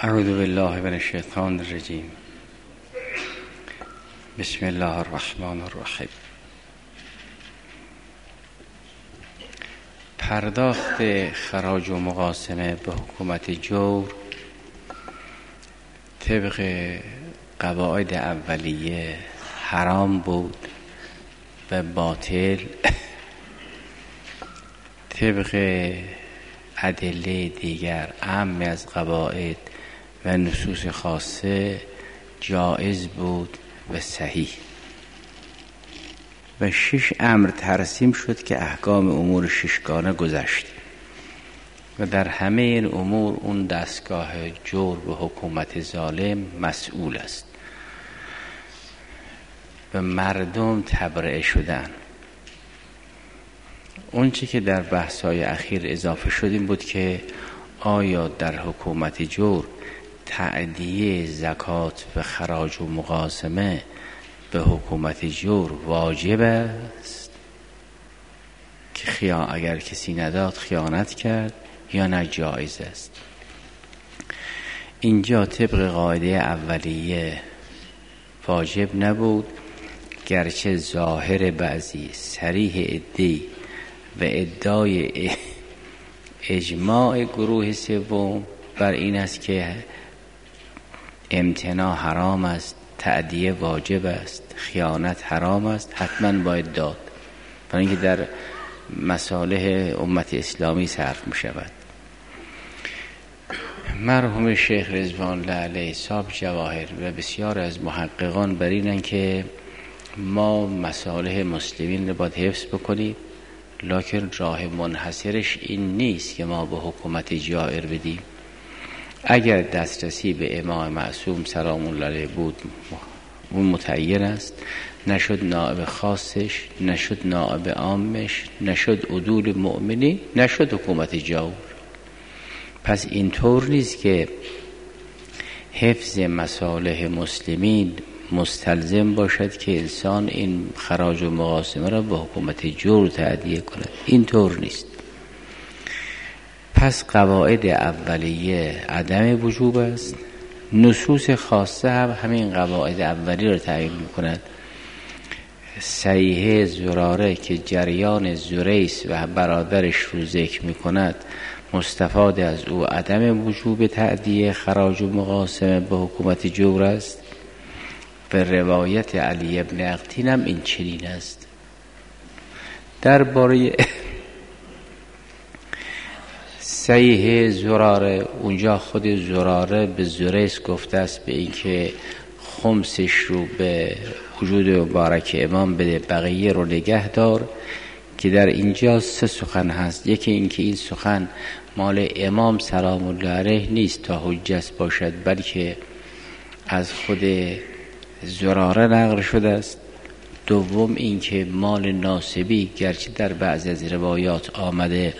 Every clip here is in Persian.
اعوذ بالله من الشیطان الرجیم. بسم الله الرحمن الرحیم. پرداخت خراج و مقاسمه به حکومت جور طبق قواعد اولیه حرام بود و باطل، طبق ادله دیگر عام از قواعد و نصوص خاصه جایز بود و صحیح. و 6 امر ترسیم شد که احکام امور ششگانه گذشت و در همه این امور اون دستگاه جور و حکومت ظالم مسئول است و مردم تبرئه شدن. اون چی که در بحث‌های اخیر اضافه شد این بود که آیا در حکومت جور تأدیه زکات و خراج و مقاسمه به حکومت جور واجب است که اگر کسی نداد خیانت کرد یا نه جایز است؟ اینجا طبق قاعده اولیه واجب نبود، گرچه ظاهر بعضی صریح ادعی و ادعای اجماع گروه سوم بر این است که امتناع حرام است، تأدیه واجب است، خیانت حرام است، حتما باید داد، برای اینکه در مصالح امت اسلامی صرف می شود. مرحوم شیخ رضوان الله علیه صاحب جواهر و بسیار از محققان بر اینند که ما مصالح مسلمین رو باید حفظ بکنیم، لکن راه منحصرش این نیست که ما به حکومت جائر بدیم. اگر دسترسی به امام معصوم سلام الله علیه بود اون متعین است، نشد نائب خاصش، نشد نائب عامش، نشد عدول مؤمنی، نشد حکومت جور. پس اینطور نیست که حفظ مصالح مسلمین مستلزم باشد که انسان این خراج و مقاسمه را به حکومت جور تأدیه کند، اینطور نیست. پس قواعد اولیه عدم وجوب است، نصوص خاصه هم همین قواعد اولیه را تعیین می‌کند. صحیحه زراره که جریان زریس و برادرش رو ذکر می‌کند، مستفاد از او عدم وجوب تأدیه خراج و مقاسمه به حکومت جور است. به روایت علی ابن اقتین هم این چنین است. درباره صحیح زراره، اونجا خود زراره به زریس گفته است به اینکه خمسش رو به وجود مبارک امام بده، بقیه رو نگه دار، که در اینجا 3 سخن هست. یکی اینکه این سخن مال امام سلام الله علیه نیست تا حجت باشد، بلکه از خود زراره نقل شده است. دوم اینکه مال ناصبی گرچه در بعضی از روایات آمده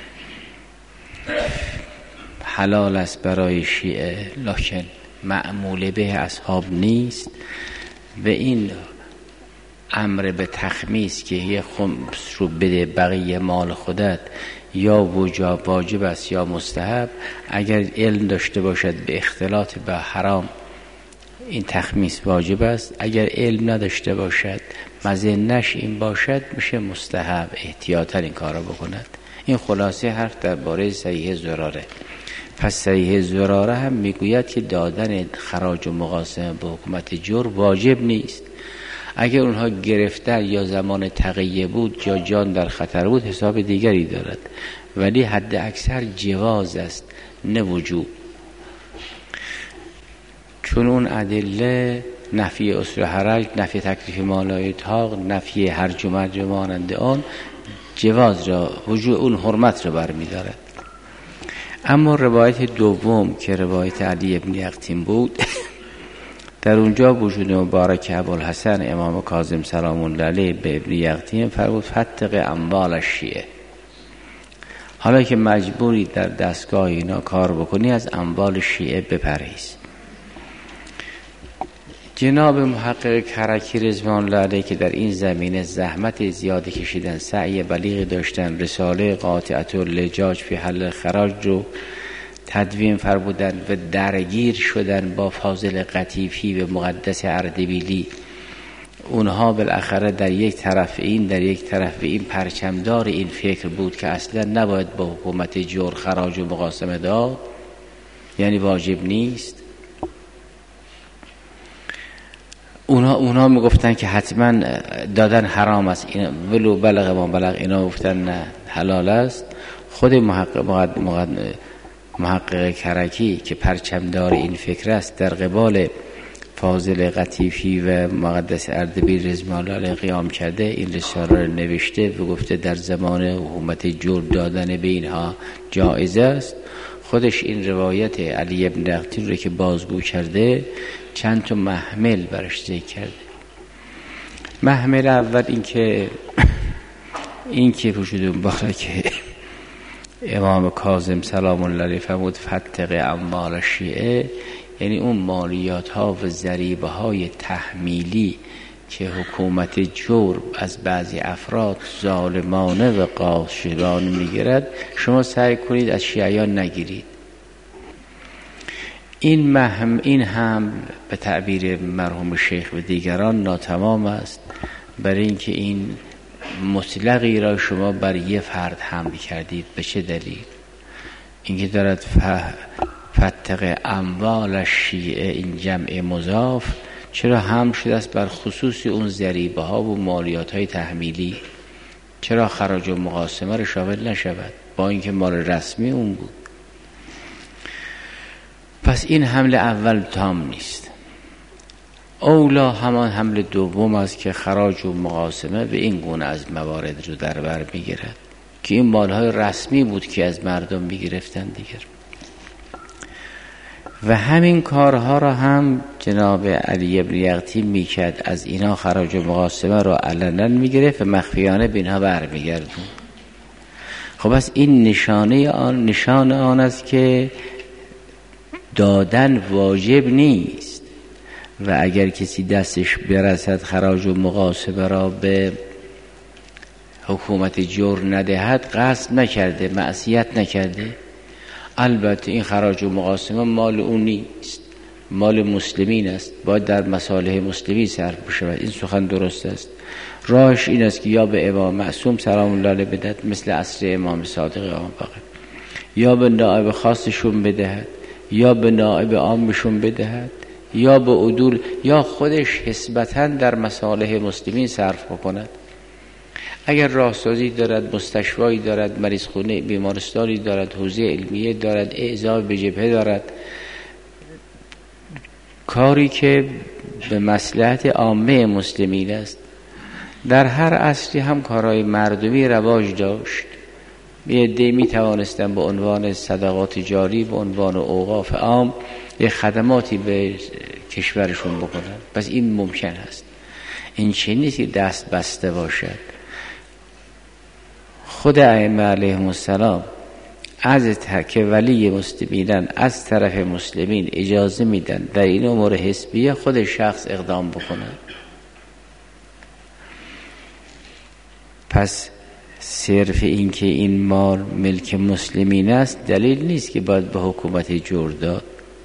حلال است برای شیعه، لکن معمول به اصحاب نیست. و این امر به تخمیس که یه خمس رو بده بقیه مال خودت یا واجب است یا مستحب، اگر علم داشته باشد به اختلاط به حرام این تخمیس واجب است، اگر علم نداشته باشد مظنش این باشد میشه مستحب، احتیاطاً این کارا بکند. این خلاصه حرف درباره صحیح زراره. پس صحیح زراره هم میگوید که دادن خراج و مقاسمه به حکومت جور واجب نیست. اگر اونها گرفتن یا زمان تقیه بود یا جان در خطر بود حساب دیگری دارد، ولی حد اکثر جواز است نه وجوب، چون اون ادله نفی اصل حرج، نفی تکلیف مالای طاق، نفی هرج و مرج مانند آن جواز را، وجود اون حرمت را برمی دارد. اما روایت دوم که روایت علی ابن اقتین بود در اونجا وجود مبارک ابوالحسن امام کاظم سلام الله علیه به ابن اقتین فرمود فتق اموال الشیعه، حالا که مجبوری در دستگاه اینا کار بکنی از اموال شیعه بپرهیز. جناب محقق کرکی رضوان الله علیه که در این زمینه زحمت زیادی کشیدن، سعی بلیغ داشتن، رساله قاطعة اللجاج فی حل خراج رو تدوین فرمودن و درگیر شدن با فاضل قطیفی و مقدس اردبیلی. اونها بالاخره در یک طرف این پرچمدار این فکر بود که اصلا نباید با حکومت جور خراج و مقاسمه داد، یعنی واجب نیست. اونها میگفتن که حتما دادن حرام است، این ولو بلغ ما بلغ، اینا گفتن نه حلال است. خود محقق کرکی که پرچمدار این فکر است در قبال فاضل قطیفی و مقدس اردبیل رضوان الله علیه قیام کرده، این رساله رو نوشته و گفته در زمان حکومت جور دادن به اینها جایز است. خودش این روایت علی ابن یقطین رو که بازگو کرده چند تا محمل برش ذکر کرده. محمل اول این که پوشیدون که امام کاظم سلام الله علیه فرمود فتق اموال شیعه، یعنی اون مالیات ها و ضریبه های تحمیلی که حکومت جور از بعضی افراد ظالمانه و قاصدانه میگیرد، شما سعی کنید از شیعیان نگیرید. این هم به تعبیر مرحوم شیخ و دیگران ناتمام است، برای اینکه این مطلقی را شما بر یه فرد حمل کردید. به چه دلیل؟ اینکه دارد فتق اموال شیعه، این جمع مضاف چرا هم شده است بر خصوص اون ضریبه ها و مالیات های تحمیلی؟ چرا خراج و مقاسمه را شامل نشود با اینکه مال رسمی اون بود؟ پس این حمله اول تام نیست. اولا همان حمله دوم است که خراج و مقاسمه به این گونه از موارد رو در بر میگیرد که این مالهای رسمی بود که از مردم میگرفتن دیگر. و همین کارها را هم جناب علی ابن یقطین میکرد، از اینا خراج و مقاسمه را علنا میگرفت و مخفیانه به اینها برمیگردون. خب بس این نشان آن است که دادن واجب نیست و اگر کسی دستش برسد خراج و مقاسمه را به حکومت جور ندهد، قصد نکرده، معصیت نکرده. البته این خراج و مقاسمه مال اون نیست، مال مسلمین است، باید در مصالح مسلمین صرف بشود. این سخن درست است. راهش این است که یا به امام معصوم سلام الله علیه بدهد مثل عصر امام صادق امام باقر، یا به نائب خاصشون بدهد، یا به نائب عامشون بدهد، یا به عدول، یا خودش حسبتاً در مصالح مسلمین صرف بکند. اگر راهسازی دارد، مستشفایی دارد، مریض خونه، بیمارستانی دارد، حوزه علمیه دارد، اعزام به جبهه دارد، کاری که به مصلحت عامه مسلمین است. در هر عصری هم کارهای مردمی رواج داشت. یه عده‌ای می توانستن به عنوان صدقات جاری، به عنوان اوقاف عام یه خدماتی به کشورشون بکنن. پس این ممکن است. این چه نیست که دست بسته باشد. خود ائمه علیهم السلام از که ولی مسلمینن از طرف مسلمین اجازه میدن در این امور حزبیه خود شخص اقدام بکنه. پس صرف این که این مال ملک مسلمین است دلیل نیست که باید به حکومت جور داد.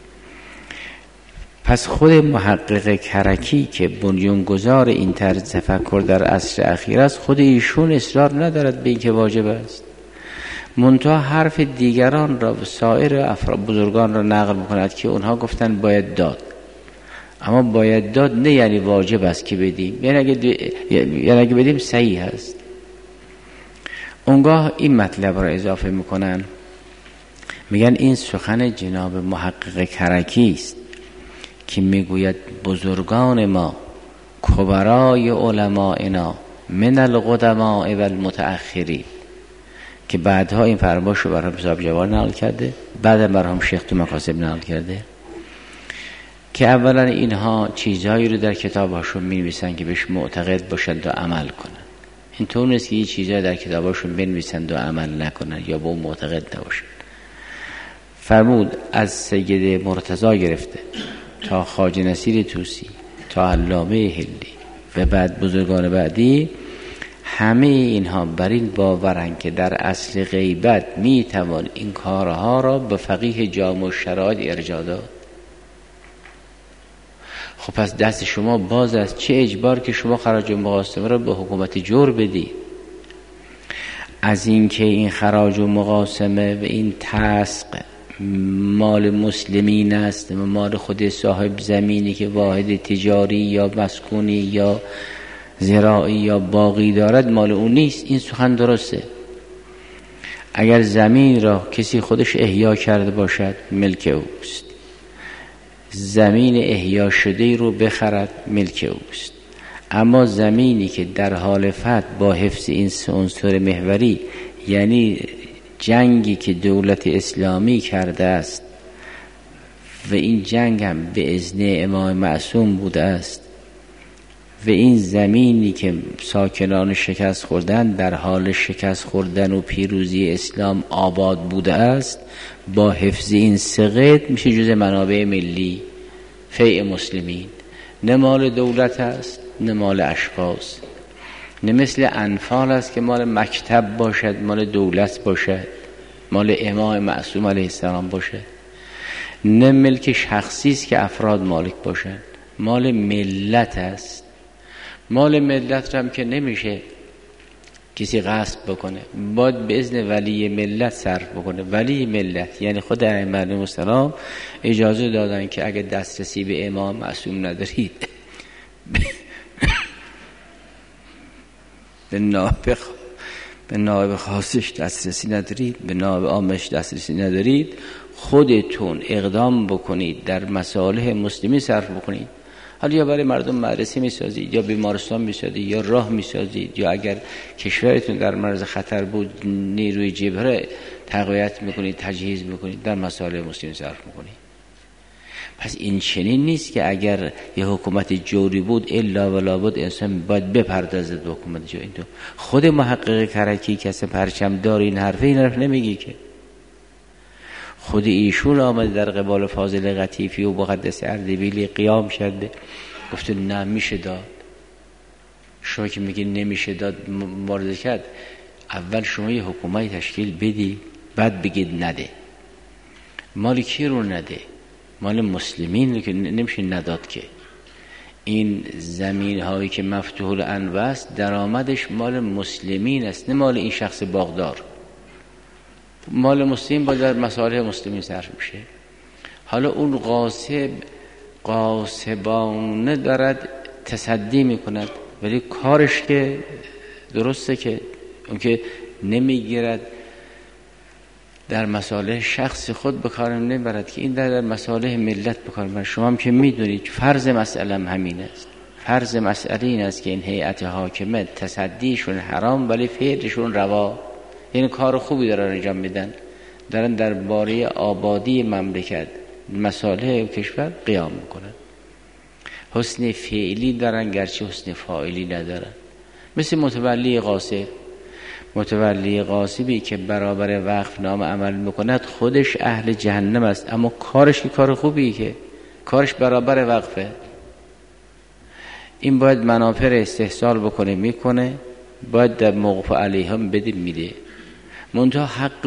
پس خود محقق کرکی که بنیانگذار این طرز تفکر در عصر اخیر است، خود ایشون اصرار ندارد به این که واجب است، منتها حرف دیگران را و سایر بزرگان را نقل می‌کند که اونها گفتن باید داد. اما باید داد نه یعنی واجب است که بدیم، یعنی اگه بدیم صحیح است. اونگاه این مطلب را اضافه میکنن، میگن این سخن جناب محقق کرکی است که میگوید بزرگان ما، کبرای علمائنا من القدماء و المتأخرین، که بعدها این فرمایش رو برام صاحب جوان نقل کرده، بعد برام شیخ تو مقاصد نقل کرده، که اولا اینها چیزهایی رو در کتاباشون می‌نویسن که بهش معتقد باشند و عمل کنند. اینطور نیست که این چیزها در کتاباشون بنویسند و عمل نکنند یا به اون معتقد نباشند. فرمود از سید مرتضی گرفته تا خواجه نصیر طوسی تا علامه هندی و بعد بزرگان بعدی، همه اینها بر این باورن که در اصل غیبت میتوان این کارها را به فقیه جامع الشرائع ارجاع داد. خب پس دست شما باز است، چه اجبار که شما خراج مقاسمه را به حکومت جور بدید. از این که این خراج و مقاسمه و این تسق مال مسلمین است و مال خود صاحب زمینی که واحد تجاری یا مسکونی یا زراعی یا باغی دارد مال اون نیست، این سخن درسته. اگر زمین را کسی خودش احیا کرده باشد ملک اوست، زمین احیا شده رو بخرد ملک اوست. اما زمینی که در حال فتح با حفظ این عنصر محوری، یعنی جنگی که دولت اسلامی کرده است و این جنگ هم به اذن امام معصوم بوده است و این زمینی که ساکنان شکست خوردن در حال شکست خوردن و پیروزی اسلام آباد بوده است، با حفظ این سقط میشه جز منابع ملی فیء مسلمین. نه مال دولت است نه مال اشخاص، نه مثل انفال است که مال مکتب باشد، مال دولت باشد، مال امام معصوم علیه السلام باشد، نه ملک شخصی است که افراد مالک باشند، مال ملت است. مال ملت هم که نمیشه کسی غصب بکنه، باید به اذن ولی ملت صرف بکنه. ولی ملت یعنی خود ائمه علیهم السلام اجازه دادن که اگه دسترسی به امام معصوم ندارید به نائب خاصش دسترسی ندارید، به نائب عامش دسترسی ندارید، خودتون اقدام بکنید در مصالح مسلمی صرف بکنید. حالا یا برای مردم مدرسه میسازید یا بیمارستان میسازید یا راه میسازید، یا اگر کشورتون در معرض خطر بود نیروی جبهه تقویت میکنید، تجهیز میکنید، در مصالح مسلمی صرف میکنید. پس این چنین نیست که اگر یه حکومت جوری بود الا ولا بود انسان باید بپردازد به حکومت جوری. خود محقق کرکی کسی پرچم دار این حرف نمیگی که. خود ایشون آمد در قبال فاضل قطیفی و مقدس اردبیلی قیام شده، گفته نه میشه داد. شما که میگی نمیشه داد مبارزه کرد، اول شما یه حکومت تشکیل بدی بعد بگید نده. مال کی رو نده؟ مال مسلمین که نمیشه نداد که. این زمین هایی که مفتوح الانواع است درآمدش مال مسلمین است، نه مال این شخص باغدار. مال مسلمین باید در مصالح مسلمین صرف میشه. حالا اون غاصبانه دارد تصدی میکند، ولی کارش که درسته که اون که نمیگیرد در مصالح شخص خود به کار نمیبرد، که این در مصالح ملت به کار میبرد. شما هم که میدونید فرض مسئله همین است. فرض مسئله این است که این هیئت حاکمه تصدیشون حرام ولی فعلشون روا، یعنی کار خوبی دارن انجام میدن، دارن در باره آبادی مملکت مصالح کشور قیام میکنن. حسن فعلی دارن گرچه حسن فاعلی ندارن. مثل متولی غاصبی که برابر وقف نامه عمل میکند خودش اهل جهنم است، اما کارش که کار خوبی که کارش برابر وقفه. این باید منافع استحصال بکنه میکنه، باید در موقف علیه هم بده میده، منتها حق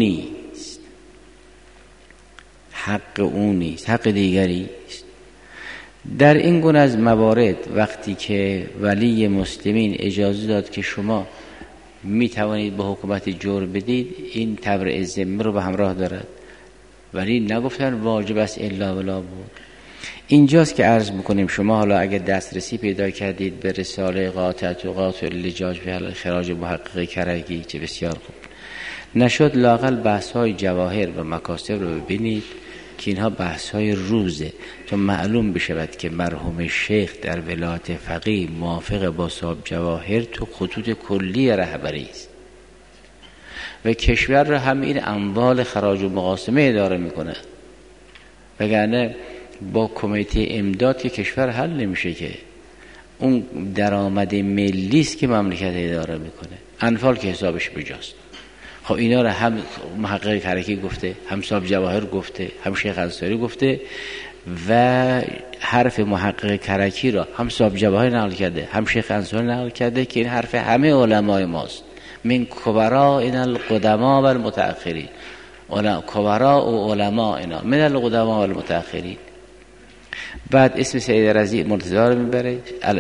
اون نیست، حق دیگری است. در این گونه از موارد وقتی که ولی مسلمین اجازه داد که شما می توانید به حکومت جور بدید، این تبرئه ذمه رو به همراه دارد، ولی نگفتن واجب است الا ولا بود. اینجاست که عرض میکنیم شما حالا اگر دسترسی پیدا کردید به رساله قاطعت و قاطع اللجاج به خراج محقق کرکی، چه بسیار خوب. نشد لااقل بحث‌های جواهر و مکاسب رو ببینید که اینها بحث‌های روزه، تا معلوم بشود که مرحوم شیخ در ولایت فقیه موافق با صاحب جواهر تو خطوط کلی رهبری است و کشور را هم این اموال خراج و مقاسمه اداره میکنه، وگرنه با کمیته امداد که کشور حل نمیشه، که اون درآمد ملی است که مملکت اداره میکنه. انفال که حسابش بجاست. خب اینا رو هم محقق کرکی گفته، هم صاحب جواهر گفته، هم شیخ انصاری گفته و حرف محقق کرکی را هم صاحب جواهر نقل کرده، هم شیخ انصاری نقل کرده که این حرف همه علمای ماست. من کبرا این القدما و المتأخرین، کبرا و علما اینا من القدما و المتأخرین. بعد اسم سید رضی مرتضی رو میبره،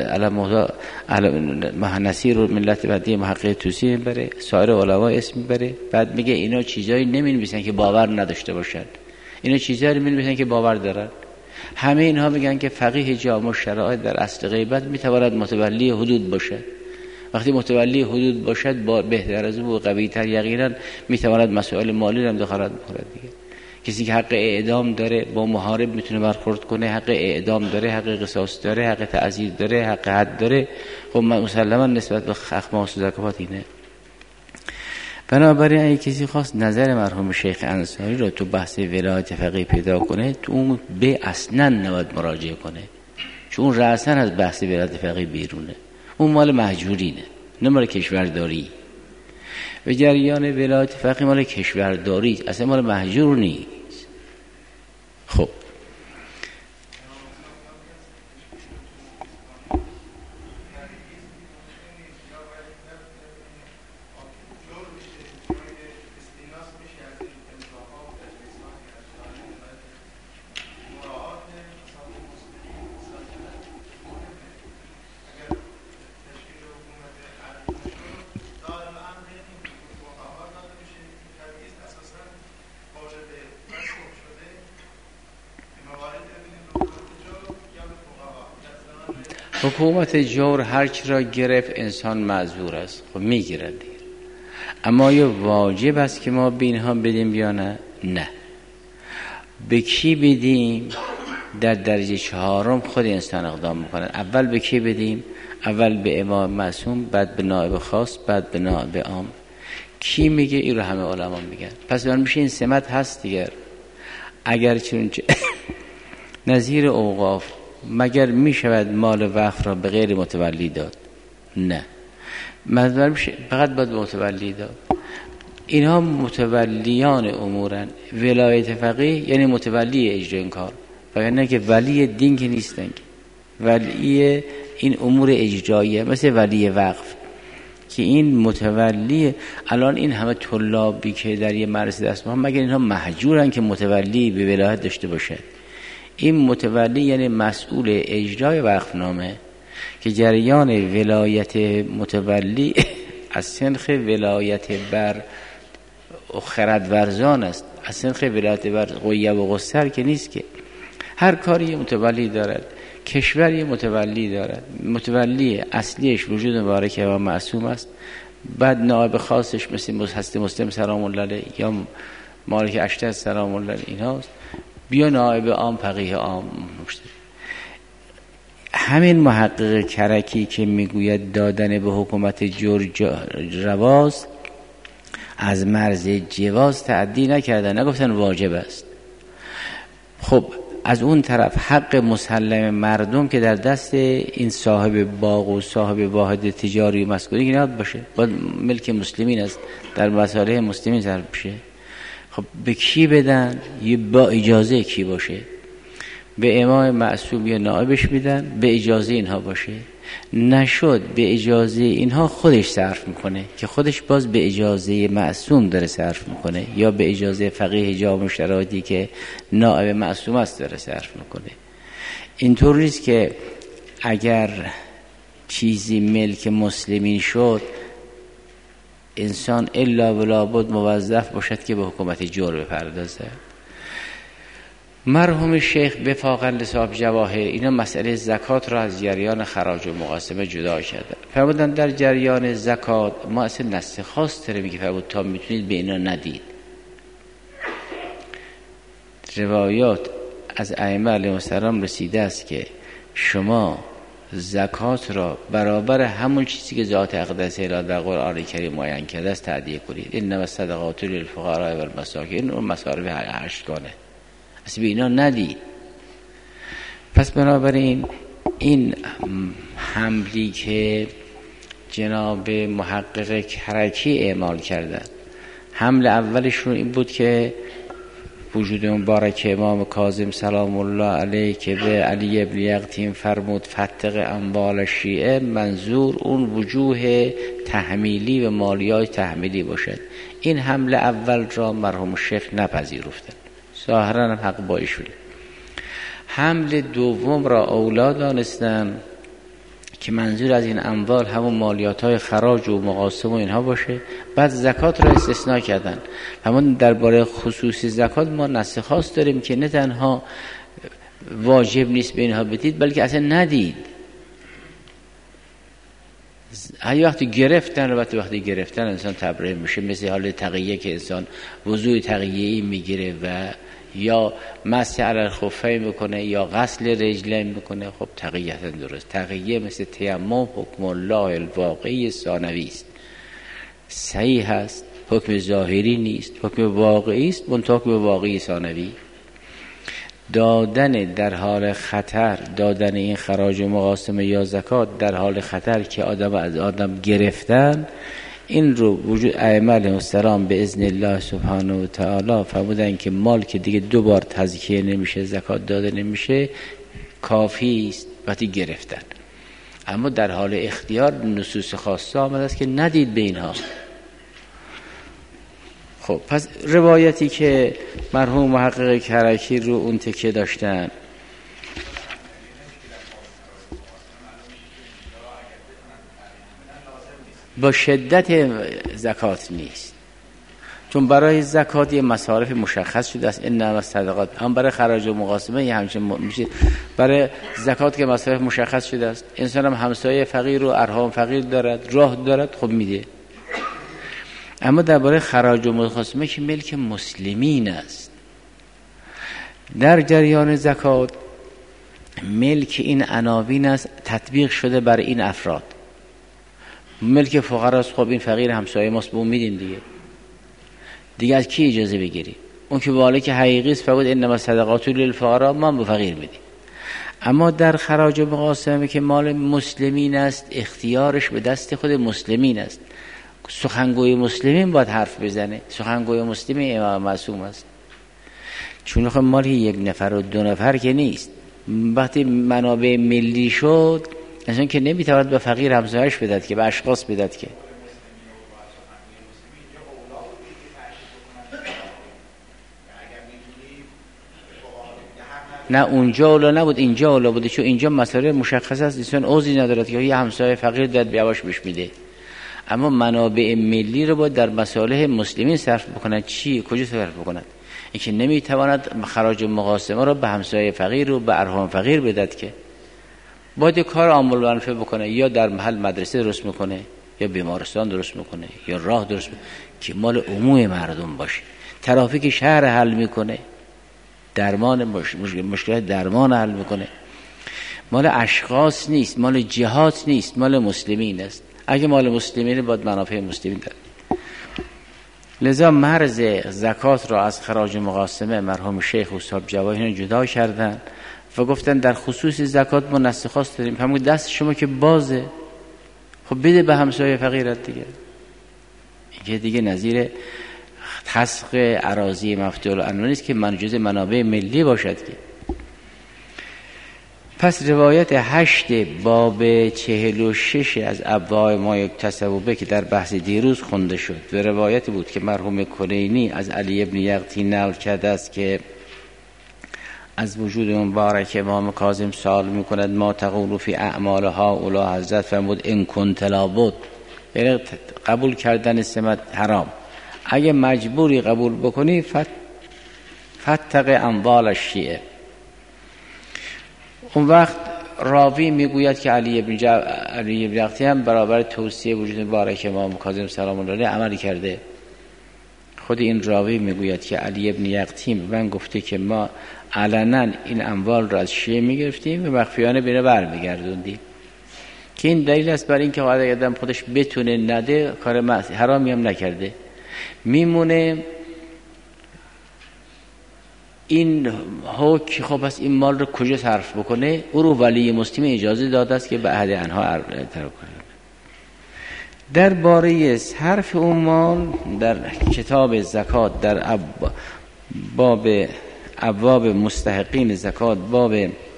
نصیر ملت بعدی محقق توسی میبره، سایر علما اسم میبره. بعد میگه اینا چیزایی نمینویسن که باور نداشته باشن، اینا چیزایی نمینویسن که باور دارن. همه اینها میگن که فقیه جامع الشرائع در اصل غیبت میتواند متولی حدود باشد. وقتی متولی حدود باشد بهتر از او و قوی‌تر یقینا میتواند مسائل مالی را دخالت بکنه دیگه. کسی که حق اعدام داره با محارب میتونه برخورد کنه، حق اعدام داره، حق قصاص داره، حق تعزیر داره، حق حد داره. خب مسلما نسبت به اخماس و زکات اینه. بنابراین اگه کسی خواست نظر مرحوم شیخ انصاری رو تو بحث ولایت فقیه پیدا کنه، تو اون به اصلا نباید مراجعه کنه، چون اون رأساً از بحث ولایت فقیه بیرونه. اون مال مهجورینه، نه مال کشورداری. و جریان ولایت فقیه مال کشورداری، اصلا مال مهجور نیست. خب حکومت جور هر چی را گرفت انسان معذور است. خب میگیرد دیگه. اما یه واجب است که ما به اینها بدیم یا نه؟ نه. به کی بدیم؟ در درجه چهارم خود انسان اقدام میکنه. اول به کی بدیم؟ اول به امام معصوم، بعد به نائب خاص، بعد به نائب عام. کی میگه؟ این رو همه علما میگن. پس من میشه این سمت هست دیگر. اگر چونچه نظیر اوقاف مگر می شود مال وقف را به غیر متولی داد؟ نه، مگر میشه فقط باید به متولی داد. اینها متولیان امورن. ولایت فقیه یعنی متولی اجرای این کار، وگرنه که ولی دین که نیستن، ولی این امور اجراییه، مثل ولی وقف که این متولی. الان این همه طلابی که در یه مدرسه دست می‌خوان، مگر اینها مهجورن که متولی به ولایت داشته باشد؟ این متولی یعنی مسئول اجرای وقفنامه که جریان ولایت متولی از سنخ ولایت بر خردورزان است، از سنخ ولایت بر قویه و قصر که نیست. که هر کاری متولی دارد، کشوری متولی دارد. متولی اصلیش وجود مبارک و معصوم است. بعد نائب خاصش مثل حضرت مسلم سلام الله علیه یا مالک اشتر سلام الله علیه ایناست. بیا نائب عام فقیه عام. همین محقق کرکی که میگوید دادن به حکومت جور رواست، از مرز جواز تعدی نکردن، نگفتن واجب است. خب از اون طرف حق مسلم مردم که در دست این صاحب باغ و صاحب واحد تجاری و مسکونی که نباید باشه، باید ملک مسلمین است، در مصالح مسلمین صرف بشه. خب به کی بدن؟ یه با اجازه کی باشه؟ به امام معصوم یا نائبش میدن، به اجازه اینها باشه. نشد به اجازه اینها خودش صرف میکنه که خودش باز به اجازه معصوم داره صرف میکنه، یا به اجازه فقیه جامع شرایطی که نائب معصوم است داره صرف میکنه. اینطور نیست که اگر چیزی ملک مسلمین شد انسان الا ولا بد موظف باشد که به حکومت جور بپردازه. مرحوم شیخ وفاقا لصاحب جواهر اینا مسئله زکات را از جریان خراج و مقاسمه جدا کردن. فرمودن در جریان زکات ما اصلا نص خاص داره میگه فرمود تا میتونید به اینا ندید. روایات از ائمه علیهم السلام رسیده است که شما زکات را برابر همون چیزی که ذات اقدس الهی در قرآن کریم معین کرده است تعدیه کنید. انما الصدقات للفقراء والمساکین، اون مصارف هشتگانه، اصلا به اینا ندید. پس بنابراین این حملی که جناب محقق کرکی اعمال کردن، حمله اولشون این بود که وجود مبارک امام کاظم سلام الله علیه که به علی ابن یقطین فرمود فتق اموال شیعه، منظور اون وجوه تحمیلی و مالیات تحمیلی باشد. این حمله اول را مرحوم شیخ نپذیرفتند، ظاهرا هم حق با ایشونه. حمله دوم را اولا دانستن که منظور از این اموال همون مالیات های خراج و مقاسم و اینها باشه. بعد زکات را استثناء کردن. اما درباره خصوصی زکات ما نص خاص داریم که نه تنها واجب نیست به اینها بدید، بلکه اصلا ندید. هر وقتی گرفتن، البته وقتی گرفتن انسان تبرئه میشه، مثل حال تقیه که انسان وضوء تقیه‌ای میگیره و یا مسح علی الخفین میکنه یا غسل رجلین میکنه، خب تقیه درست. تقیه مثل تیمم حکم الله الواقعی ثانوی است، صحیح است، حکم ظاهری نیست، حکم واقعی است، منتها حکم واقعی ثانوی. دادن در حال خطر، دادن این خراج و مقاسمه یا زکات در حال خطر که آدم از آدم گرفتن، این رو وجود ائمه علیهم السلام به اذن الله سبحانه و تعالی فرمودن که مال که دیگه دوبار تزکیه نمیشه، زکات داده نمیشه، کافی است وقتی گرفتن. اما در حال اختیار نصوص خاصه آمده است که ندید به اینها. خب پس روایتی که مرحوم محقق کرکی رو اون تکیه داشتن، با شدت زکات نیست، چون برای زکات یه مصارف مشخص شده است، انما الصدقات. هم برای خراج و مقاسمه یه همچین میشه. برای زکات که مصارف مشخص شده است، انسان هم همسایه فقیر و ارحام فقیر دارد، راه دارد، خب میده. اما درباره خراج و مقاسمه که ملک مسلمین است، در جریان زکات ملک این عناوین است، تطبیق شده بر این افراد. ملک فقراست، خب این فقیر همسایه ماست، به اون میدین دیگه از کی اجازه بگیری؟ اون که مالک حقیقی است، فقط انما الصدقات للفقراء، ما به فقیر میدیم. اما در خراج و مقاسمه که مال مسلمین است، اختیارش به دست خود مسلمین است. سخنگوی مسلمین باید حرف بزنه، سخنگوی مسلمین امام معصوم است، چون خب مال یک نفر و دو نفر که نیست. وقتی منابع ملی شد، انسان که نمیتواند به فقیر همسایه‌اش بدهد که به اشخاص بدهد که. نه اونجا اولا نبود، اینجا اولا بوده، چون اینجا مسئله مشخص است، انسان عذری ندارد که یه همسایه فقیر داد بیاواش بهش میده. اما منابع ملی رو باید در مصالح مسلمین صرف بکنن. چی؟ کجا صرف بکنن؟ اینکه نمیتواند خراج مقاسمه رو به همسایه فقیر و به ارحام فقیر بدهد که. باید کار عامل منفعه بکنه، یا در محل مدرسه درست میکنه، یا بیمارستان درست میکنه، یا راه درست میکنه که مال عموم مردم باشه. ترافیک شهر حل میکنه، درمان مشکلات درمان حل میکنه. مال اشخاص نیست، مال جهات نیست، مال مسلمین است. اگه مال مسلمین باید منافع مسلمین داره. لذا مرز زکات را از خراج مقاسمه مرحوم شیخ استاد جواهری جدا کردن و گفتن در خصوص زکات ما نص خاص داریم، همون دست شما که بازه، خب بده به همسایه فقیرت دیگه. اینکه دیگه نظیر تسخ اراضی مفتوح العنان نیست که من جزء منابع ملی باشد که. پس روایت 8 باب 46 از ابواب ما یکتسب به که در بحث دیروز خونده شد و روایتی بود که مرحوم کلینی از علی ابن یقطین نقل کرده است که از وجود مبارک امام کاظم سوال میکند ما تقول فی اعمالها اولا. حضرت فرمود ان کنت لابد، یعنی قبول کردن سمت حرام، اگه مجبوری قبول بکنی فتق اموال الشیعه. اون وقت راوی میگوید که علی ابن یقطین هم برابر توصیه وجود مبارک امام کاظم سلام الله علیه عمل کرده. خود این راوی میگوید که علی ابن یقطین من گفته که ما علنا این اموال را از شیعه میگرفتیم و مخفیانه بینه برمیگردوندیم، که این دلیل است برای اینکه اگه آدم خودش بتونه نده کار حرامی هم نکرده. میمونه این حکم خب پس این مال رو کجا صرف بکنه؟ او رو ولی مسلم اجازه داده است که به عهد آنها طرف کنه. درباره صرف اون مال در کتاب زکات در ابواب مستحقین زکات باب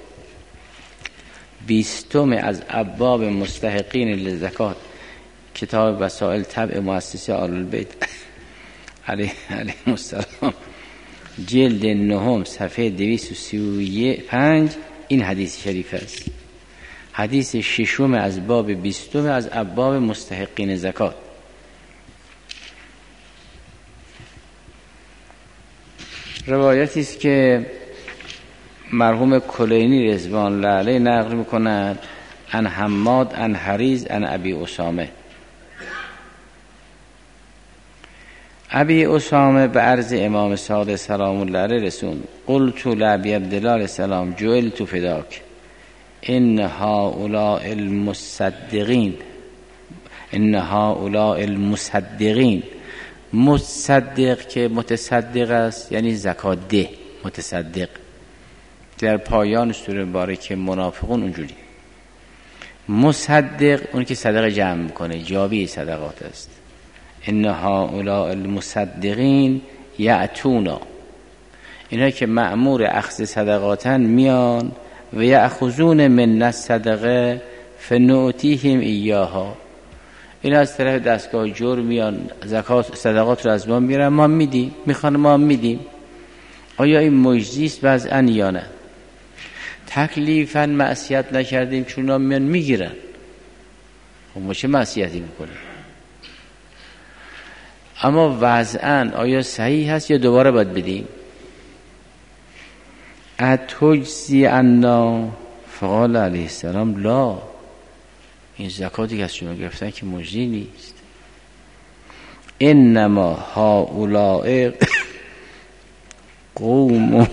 20 از ابواب مستحقین لزکات کتاب وسائل تبع مؤسسه آل البیت علیه السلام جلد 9 صفحه 235 این حدیث شریف است. حدیث ششم از باب 20 از ابواب مستحقین زکات. روایتی است که مرحوم کلینی رضوان الله علیه نقل می‌کند عن حماد عن حریز عن ابی اسامه. ابی اسامه به عرض امام صادق سلام الله علیه رسول قلت لابی عبدالله علیه السلام جعلت فداک ان هؤلاء المصدقین مصدق که متصدق است یعنی زکات ده متصدق. در پایان سوره مبارکه منافقون اونجوری. مصدق اون که صدقه جمع میکنه جابی صدقات است. ان هؤلاء المصدقین یأتونا اینا که مأمور اخذ صدقاتن میان و یأخذون من الصدقه فنؤتیهم ایاها اینا از طرف دستگاه جور میان زکات صدقات رو از ما میگیرن ما میدیم میخوان ما میدیم. آیا این مجزی است وضعاً یا نه؟ تکلیفاً معصیت نکردیم چون اونا میان میگیرن خب ما چه معصیتی میکنیم؟ اما وضعاً آیا صحیح هست یا دوباره باید بدیم؟ اتجزی عنا فقال علیه السلام لا این زکاتی که از شما گرفتن که مجزی نیست. انما هؤلاء قوم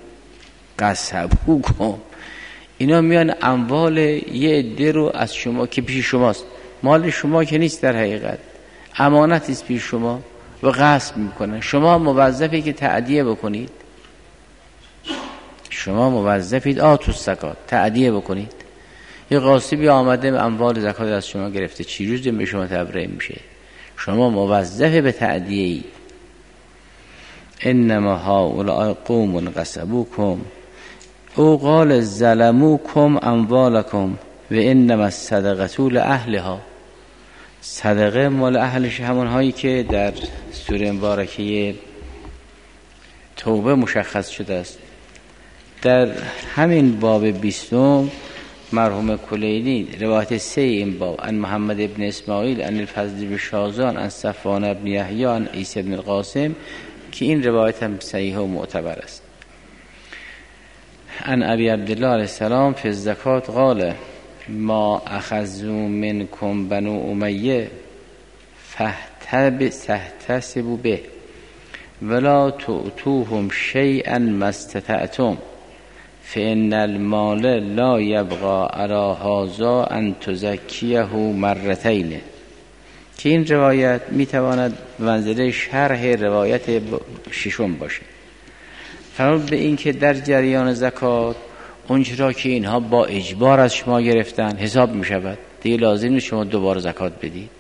قصبوکم اینا میان اموال یه عده رو از شما که پیش شماست مال شما که نیست در حقیقت امانت است پیش شما و غصب میکنن. شما موظفی که تأدیه بکنید. شما موظفید آتو الزکات تأدیه بکنید. یه غاصبی آمده اموال زکات از شما گرفته چی روز به شما تبرئه میشه؟ شما موظف به تأدیه ای. انما هؤلاء قوم غصبوکم او قال ظلموکم اموالکم و انما الصدقه لاهلها صدقه مال اهلش همون هایی که در سوره مبارکه توبه مشخص شده است. در همین باب 20 مرحوم کلینی روایت 3 این باب عن محمد ابن اسماعیل عن الفضل بن شازان عن صفوان ابن یحیی عن عیسی بن القاسم که این روایت هم صحیح و معتبر است. عن ابی عبدالله علیه السلام فی الزکات قال ما اخذوا منکم بنو امیه فاحتسبوا به ولا تؤتوهم شیئا ما استطعتم فإن المال لا يبقى على هذا ان تزکیه مرتين که این روایت میتواند منزله شرح روایت ششم باشه. فرض به این که در جریان زکات اونچه را که اینها با اجبار از شما گرفتن حساب می شود دیگه لازم نیست شما دوباره زکات بدید.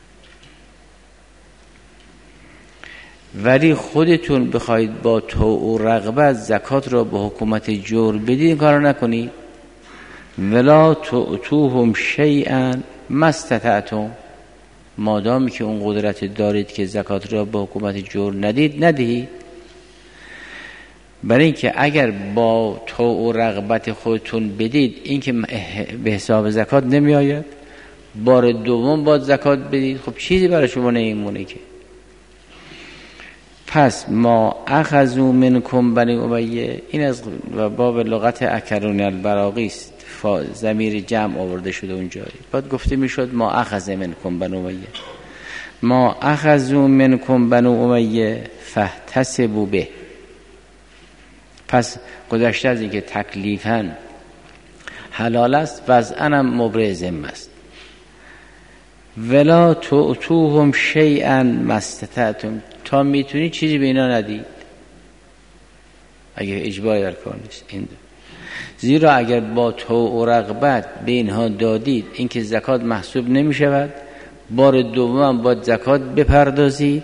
ولی خودتون بخواید با طوع و رغبت زکات را به حکومت جور بدید این کار نکنید. ولا تؤتوهم شیئا ما استطعتم مادامی که اون قدرت دارید که زکات را به حکومت جور ندید ندهید. برای اینکه اگر با طوع و رغبت خودتون بدید این که به حساب زکات نمی آید بار دوم باید زکات بدید خب چیزی برای شما نمیمونه که. پس ما اخذوا منکم بنی امیه این از باب لغت اکرون البراقی است ضمیر جمع آورده شده اونجا بعد گفته میشد ما اخذ منکم بنی امیه ما اخذوا منکم بنی امیه فاحتسبوا به. پس گذشته از اینکه تکلیفاً حلال است وضعاً هم مبرئ ذمه است. ولا تؤتوهم شیئا ما استطعتم تا میتونی چیزی به اینا ندید اگه اجباری در کار نیست این زیرا اگر با طوع و رغبت به اینها دادید این که زکات محسوب نمی شود بار دوم باید زکات بپردازید،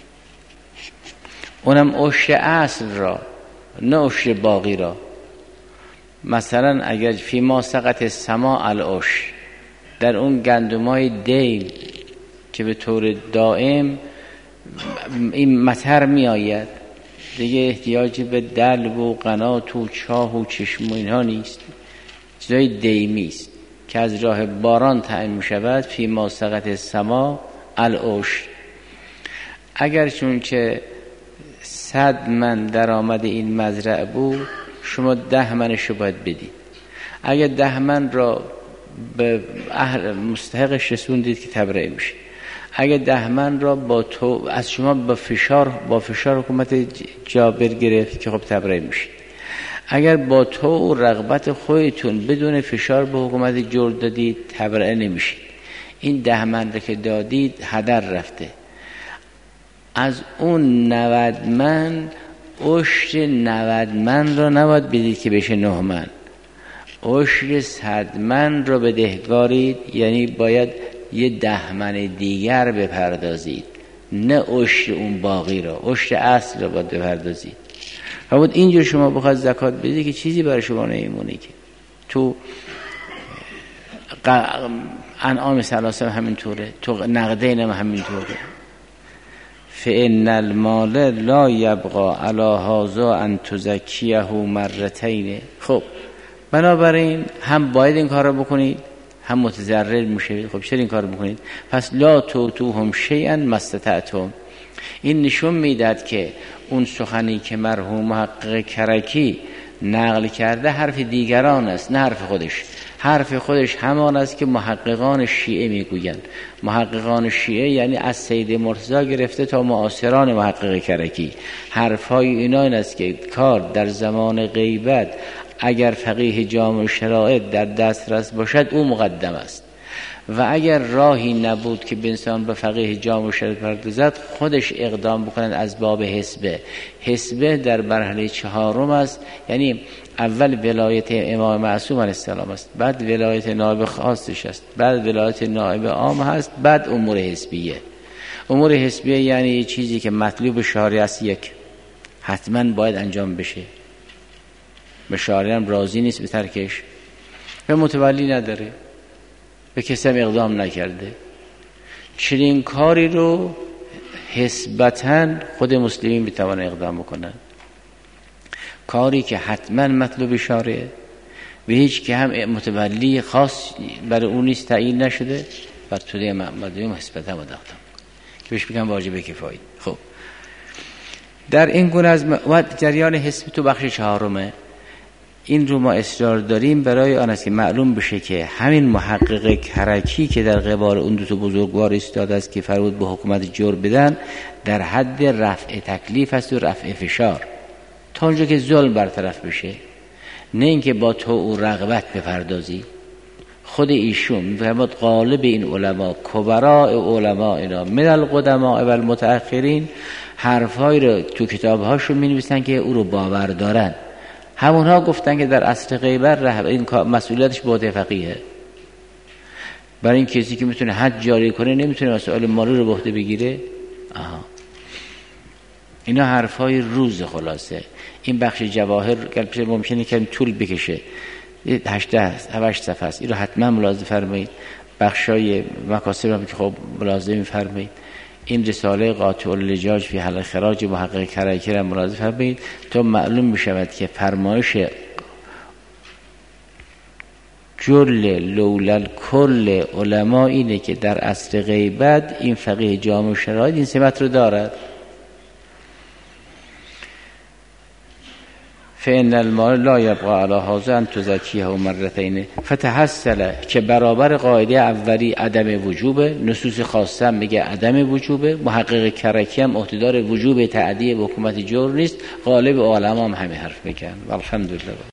اونم عشر اصل را، نه عشر باقی را. مثلا اگر فی ما سقط السماء العشر، در اون گندمای دیل که به طور دائم این مطر می آید دیگه احتیاجی به دلو و قنات و چاه و چشم و اینها نیست، چیزای دیمی است که از راه باران تعیین می شود. فی ما سقط السماء العشر. اگر چون که 100 من درآمد این مزرعه بود، شما 10 منشو باید بدید. اگر 10 من را به مستحقش رسوندید که تبرئه میشه. اگر 10 من را با تو از شما با فشار حکومت جابر گرفت که خب تبرئه میشه. اگر با تو و رغبت خودتون بدون فشار به حکومت جور دادید، تبرئه نمیشید. این 10 من را که دادید هدر رفته. از اون 90 من عشر 90 من را نباید بدید که بشه 9 من. عشر 100 من را بدهکارید، یعنی باید یه 10 من دیگر بپردازید، نه عشر اون باقی را، عشر اصل را باید بپردازید. و اینجور شما بخواد زکات بدید که چیزی برای شما نمیمونه. که تو انعام سلاسه همینطوره، تو نقدین هم همینطوره. فإن المال لا يبقى على هذا ان تزکیه مرتين. خب بنابراین هم باید این کار رو بکنید، هم متضرر میشه. خب چرا این کار رو بکنید؟ پس لا توتوهم شیئا ما استطعتم. این نشون میداد که اون سخنی که مرحوم محقق کرکی نقل کرده حرف دیگران است، نه حرف خودش. حرف خودش همان است که محققان شیعه میگویند. محققان شیعه یعنی از سید مرتضی گرفته تا معاصران محقق کرکی، حرفای اینا این است که کار در زمان غیبت اگر فقیه جامع شرایط در دسترس باشد او مقدم است، و اگر راهی نبود که انسان به فقیه جامع شرایط پردازد، خودش اقدام بکنند از باب حسبه. حسبه در مرحله 4 است، یعنی اول ولایت امام معصوم علیه السلام است، بعد ولایت نائب خاصش است، بعد ولایت نائب عام هست، بعد امور حسبیه. امور حسبیه یعنی چیزی که مطلوب شارع است، یک حتما باید انجام بشه، به شارع هم راضی نیست به ترکش، به متولی نداره، به کسی هم اقدام نکرده. چنین کاری رو حسبتاً خود مسلمین میتوان اقدام بکنن. کاری که حتما مطلوب شارعه و هیچ که هم متولی خاص برای اون نیست، تعیین نشده، بر توده مردم حسبتاً اقدام که بهش میگن واجب کفایی. خب در این گونه از جریان حسب تو بخش 4 این رو ما اصرار داریم برای آن است که معلوم بشه که همین محقق کرکی که در قبال اون 2 بزرگوار ایستاده است که فرمود به حکومت جور بدن، در حد رفع تکلیف است و رفع فشار، تا اونجا که ظلم برطرف بشه، نه اینکه با تو او رغبت بپردازی. خود ایشون میفرماد غالب این علما، کبراء علما اینا من القدماء و المتأخرین، حرفایی رو تو کتابهاشون می‌نویسن که او رو باور دارن. همونها گفتن که در عصر غیبت این مسئولیتش به عهده فقیهه. برای این کسی که میتونه حد جاری کنه نمیتونه مسائل مالی رو به عهده بگیره. اینا حرفای روز. خلاصه این بخش جواهر ممکنه که طول بکشه، 8 صفحه است، این رو حتما ملاحظه فرمایید. بخشای مکاسب هم که خب ملاحظه فرمایید. این رساله قاطع اللجاج فی حل خراج محقق کرکی را ملاحظه فرمایید تا معلوم میشود که فرمایش جل لولل کل علما اینه که در عصر غیبت این فقیه جامع شرایط این سمت رو دارد. فإن المال لا يبقى على هذا ان تزکیه مرتين فتحصل، که برابر قاعده اولی عدم وجوبه، نصوص خاصه هم میگه عدم وجوبه، محقق کرکی هم عهدهدار وجوب تعدیه به حکومت جور نیست، غالب علما هم همین حرف میگن. والحمدلله.